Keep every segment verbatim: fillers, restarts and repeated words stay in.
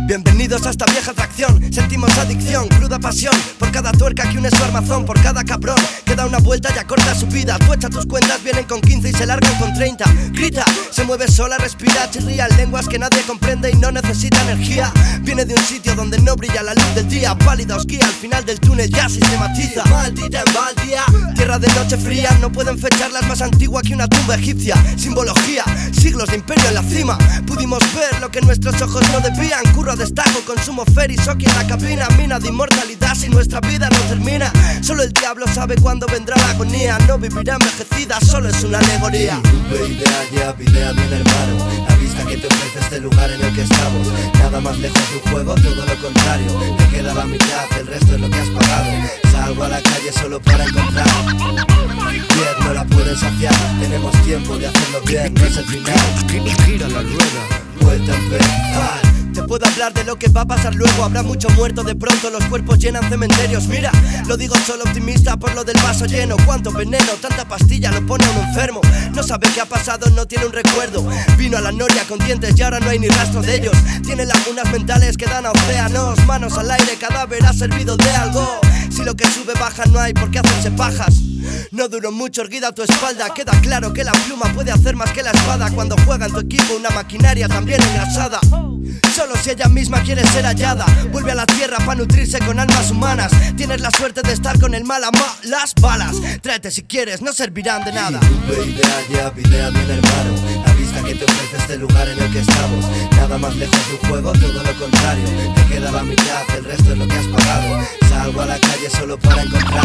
Bienvenidos a esta vieja atracción. Sentimos adicción, cruda pasión por cada tuerca que une su armazón, por cada cabrón que da una vuelta y acorta su vida. Tú echa tus cuentas, vienen con quince y se largan con treinta. Grita, se mueve sola, respira, chirría en lenguas que nadie comprende y no necesita energía. Viene de un sitio donde no brilla la luz del día. Pálida os guía, al final del túnel ya sistematiza. Maldita Embaldía, tierra de noche fría. No pueden fecharlas más antigua que una tumba egipcia. Simbología, siglos de imperio en la cima. Pudimos ver lo que nuestros ojos no debían. Curro a destajo, consumo fer y soki en la cabina. Mina de inmortalidad si nuestra vida no termina. Solo el diablo sabe cuándo vendrá la agonía. No vivirá envejecida, solo es una alegoría. Ve idea ya, idea bien hermano. Avista que te ofrece este lugar en el que estamos. Nada más lejos de un juego, todo lo contrario. Te queda la mitad, el resto es lo que has pagado. Salgo a la calle solo para encontrar. Bien, no la pueden saciar. Tenemos tiempo de hacerlo bien, no es el final. Gira la rueda, vuelta a empezar. Te puedo hablar de lo que va a pasar luego. Habrá mucho muerto, de pronto los cuerpos llenan cementerios. Mira, lo digo solo optimista por lo del vaso lleno. Cuánto veneno, tanta pastilla lo pone a un enfermo. No sabe qué ha pasado, no tiene un recuerdo. Vino a la noria con dientes y ahora no hay ni rastro de ellos. Tiene lagunas mentales que dan a océanos. Manos al aire, cadáver ha servido de algo. Si lo que sube baja no hay por qué hacerse pajas. No duró mucho erguida a tu espalda. Queda claro que la pluma puede hacer más que la espada. Cuando juega en tu equipo una maquinaria también engrasada. Solo si ella misma quiere ser hallada. Vuelve a la tierra para nutrirse con almas humanas. Tienes la suerte de estar con el mal ama las balas. Tráete si quieres, no servirán de nada. Ve idea ya, idea bien hermano. Avista que te ofrece este lugar en el que estamos. Nada más lejos de un juego, todo lo contrario. Te queda la mitad, el resto es lo que has pagado. Salgo a la calle solo para encontrar.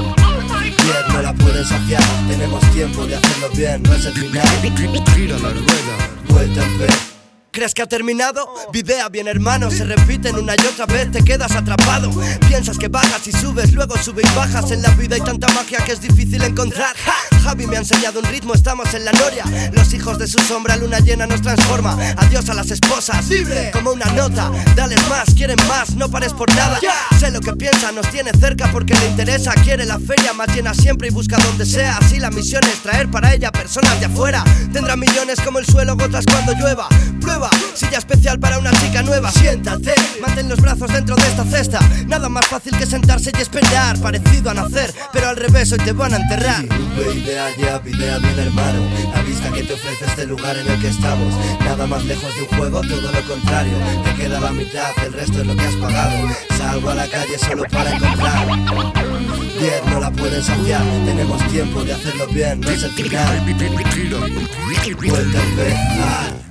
Bien, no la pueden saciar. Tenemos tiempo de hacerlo bien, no es el final. gira la rueda, vuelta a empezar. ¿Crees que ha terminado? Videa bien hermano, se repiten una y otra vez, te quedas atrapado. Piensas que bajas y subes, luego subes y bajas. En la vida hay tanta magia que es difícil encontrar. Javi me ha enseñado un ritmo, estamos en la noria. Los hijos de su sombra, luna llena nos transforma. Adiós a las esposas, libre como una nota. Dale más, quieren más, no pares por nada. Sé lo que piensa, nos tiene cerca porque le interesa. Quiere la feria más llena siempre y busca donde sea. Así la misión es traer para ella personas de afuera. Tendrá millones como el suelo, gotas cuando llueva. Prueba, silla especial para una chica nueva. Siéntate, mantén los brazos dentro de esta cesta. Nada más fácil que sentarse y esperar. Parecido a nacer, pero al revés hoy te van a enterrar. Ve idea ya, idea bien hermano. Avista que te ofrece este lugar en el que estamos. Nada más lejos de un juego, todo lo contrario. Te queda la mitad, el resto es lo que has pagado. Salgo a la calle solo para encontrar. Bien, no la pueden saciar. Tenemos tiempo de hacerlo bien, no es el final. gira, Vuelta a empezar.